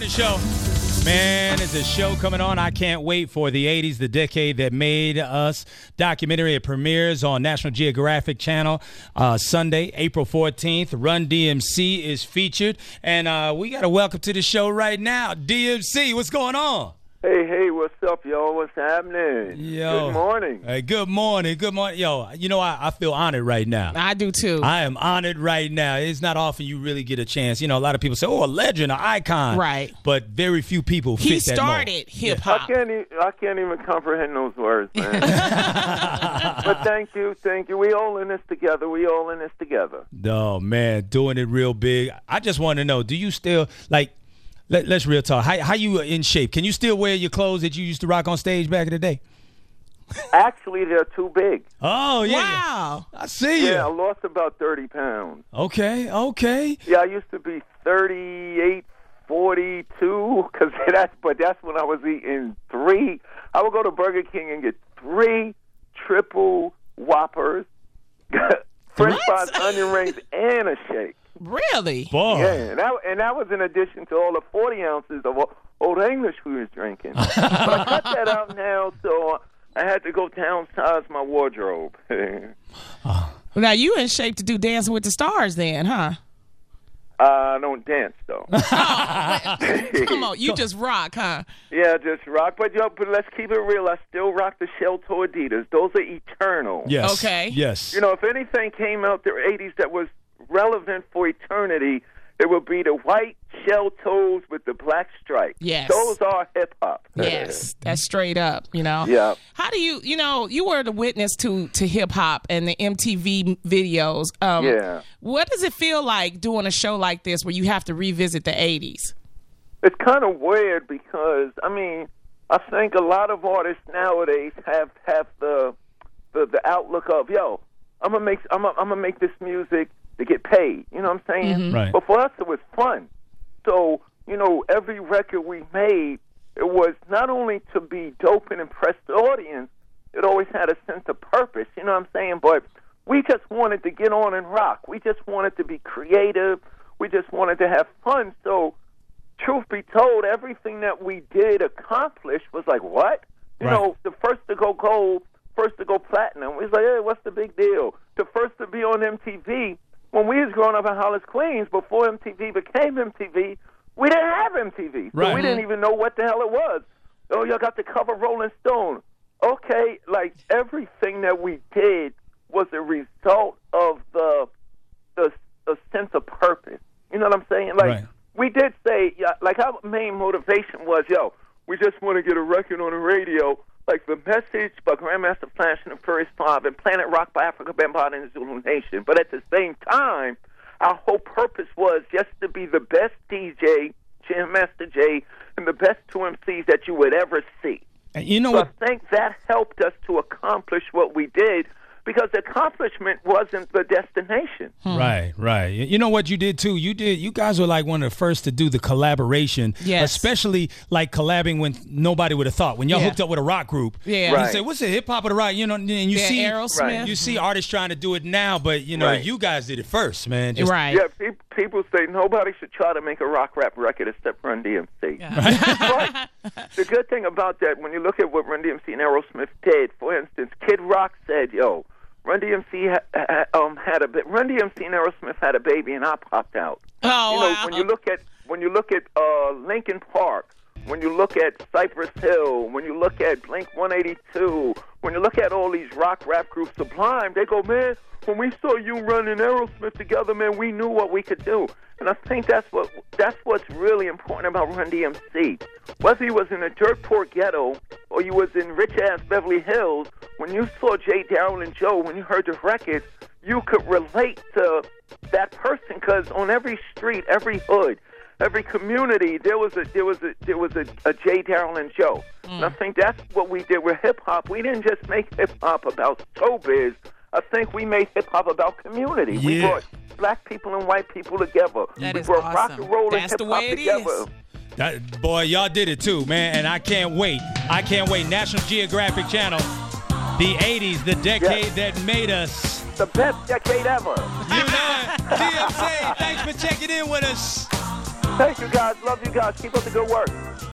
Morning Show. Man, there's a show coming on. I can't wait for the 80s, the decade that made us. Documentary. It premieres on National Geographic Channel Sunday, April 14th. Run DMC is featured. And we got to welcome to the show right now, DMC. What's going on? Hey, what's up, y'all? What's happening? Yo. Good morning. Hey, good morning. Yo, you know, I feel honored right now. I do, too. I am honored right now. It's not often you really get a chance. You know, a lot of people say, oh, a legend, an icon. Right. But very few people fit that mold. He started hip-hop. I can't even comprehend those words, man. But thank you. We all in this together. Oh, man, doing it real big. I just want to know, do you still, like, let's real talk. How you in shape? Can you still wear your clothes that you used to rock on stage back in the day? Actually, they're too big. Oh, yeah. Wow. I see you. Yeah, I lost about 30 pounds. Okay. Yeah, I used to be 38, 42, but that's when I was eating 3. I would go to Burger King and get 3 triple Whoppers, French fries, onion rings, and a shake. Really? Boy. Yeah, and that was in addition to all the 40 ounces of Old English we was drinking. But I cut that out now, so I had to go downsize my wardrobe. Now, you in shape to do Dancing with the Stars then, huh? I don't dance, though. Come on, you just rock, huh? Yeah, just rock. But let's keep it real. I still rock the shell-toe Adidas. Those are eternal. Yes. Okay. Yes. You know, if anything came out the 80s that was relevant for eternity, it would be the white shell toes with the black stripe. Yes. Those are hip-hop. Yes, that's straight up, you know. Yeah. How do you were the witness to hip-hop and the MTV videos. Yeah. What does it feel like doing a show like this where you have to revisit the 80s? It's kind of weird because, I mean, I think a lot of artists nowadays have the outlook of, yo, I'm gonna make this music to get paid. You know what I'm saying? Mm-hmm. Right. But for us, it was fun. So, you know, every record we made, it was not only to be dope and impress the audience, it always had a sense of purpose. You know what I'm saying? But we just wanted to get on and rock. We just wanted to be creative. We just wanted to have fun. So, truth be told, everything that we did accomplish was like, what? You know, the first to go gold, first to go platinum. We was like, hey, what's the big deal? The first to be on MTV. When we was growing up in Hollis, Queens, before MTV became MTV, we didn't have MTV. So we didn't even know what the hell it was. Oh, y'all got the cover Rolling Stone. Okay, like everything that we did was a result of the sense of purpose. You know what I'm saying? Like, we did say, like our main motivation was, yo, we just want to get a record on the radio, like The Message by Grandmaster Flash and the Furious Five and Planet Rock by Africa Bambaataa and the Zulu Nation. But at the same time, our whole purpose was just to be the best DJ, Jam Master Jay, and the best 2 MCs that you would ever see. And you know so what? I think that helped us to accomplish what we did, because the accomplishment wasn't the destination. Right. You know what you did too? You guys were like one of the first to do the collaboration, especially like collabing when nobody would have thought. When y'all hooked up with a rock group, you say, "What's the hip hop or the rock?" You know, and you see Aerosmith. You see artists trying to do it now, but you know, you guys did it first, man. Yeah, people say nobody should try to make a rock rap record except Run DMC. But the good thing about that, when you look at what Run DMC and Aerosmith did, for instance, Kid Rock said, "Yo, Run DMC had a bit. Run DMC and Aerosmith had a baby, and I popped out." Oh, you know, when you look at Linkin Park, when you look at Cypress Hill, when you look at Blink 182, when you look at all these rock rap groups, Sublime, they go, man, when we saw you Run and Aerosmith together, man, we knew what we could do. And I think that's what's really important about Run DMC. Whether you was in a dirt poor ghetto or you was in rich-ass Beverly Hills, when you saw Jay, Daryl, and Joe, when you heard the records, you could relate to that person, because on every street, every hood, every community, there was a Jay, Daryl, and Joe. And I think that's what we did with hip-hop. We didn't just make hip-hop about showbiz. I think we made hip-hop about community. We brought black people and white people together. That we is brought awesome. rock and roll and That's the hip-hop way it together. is. Boy, y'all did it too, man, and I can't wait. National Geographic Channel, the 80s, the decade that made us. The best decade ever. You know it. DMC, thanks for checking in with us. Thank you, guys. Love you guys. Keep up the good work.